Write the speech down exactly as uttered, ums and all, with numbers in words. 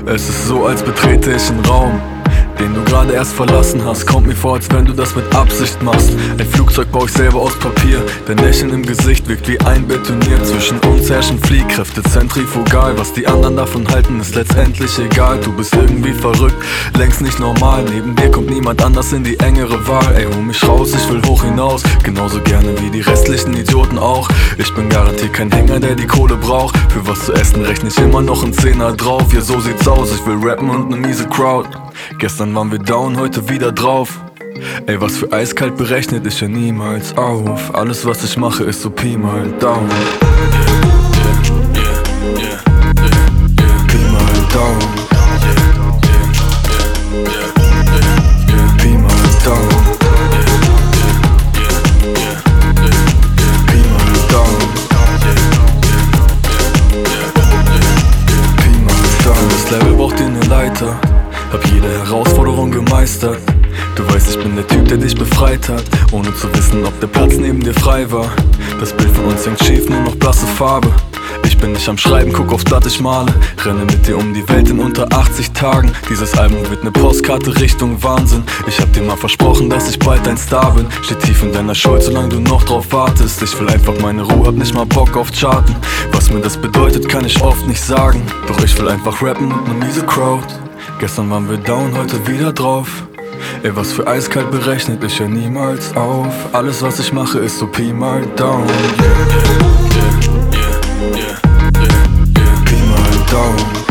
Es ist so, als betrete ich einen Raum, den du gerade erst verlassen hast. Kommt mir vor, als wenn du das mit Absicht machst. Ein Flugzeug baue ich selber aus Papier. Dein Lächeln im Gesicht wirkt wie einbetoniert. Zwischen uns herrschen Fliehkräfte zentrifugal. Was die anderen davon halten, ist letztendlich egal. Du bist irgendwie verrückt, längst nicht normal. Neben dir kommt niemand anders in die engere Wahl. Ey, hol mich raus, ich will hoch hinaus. Genauso gerne wie die restlichen Idioten auch. Ich bin garantiert kein Hänger, der die Kohle braucht. Für was zu essen rechne ich immer noch einen Zehner drauf. Ja, so sieht's aus, ich will rappen und ne miese Crowd. Gestern waren wir down, heute wieder drauf. Ey, was für eiskalt berechnet, ich ja niemals auf. Alles was ich mache ist so Pi mal Down. Pi mal Down. Pi mal Down. Pi mal Down. Pi mal Down. Das Level braucht dir ne Leiter. Hab jede Herausforderung gemeistert. Du weißt, ich bin der Typ, der dich befreit hat, ohne zu wissen, ob der Platz neben dir frei war. Das Bild von uns hängt schief, nur noch blasse Farbe. Ich bin nicht am Schreiben, guck aufs Blatt, ich male. Renne mit dir um die Welt in unter achtzig Tagen. Dieses Album wird ne Postkarte Richtung Wahnsinn. Ich hab dir mal versprochen, dass ich bald ein Star bin. Steht tief in deiner Schuld, solange du noch drauf wartest. Ich will einfach meine Ruhe, hab nicht mal Bock auf Charten. Was mir das bedeutet, kann ich oft nicht sagen. Doch ich will einfach rappen und ne miese Crowd. Gestern waren wir down, heute wieder drauf. Ey, was für eiskalt berechnet, ich hör niemals auf. Alles was ich mache ist so Pi mal Down. Pi mal Down.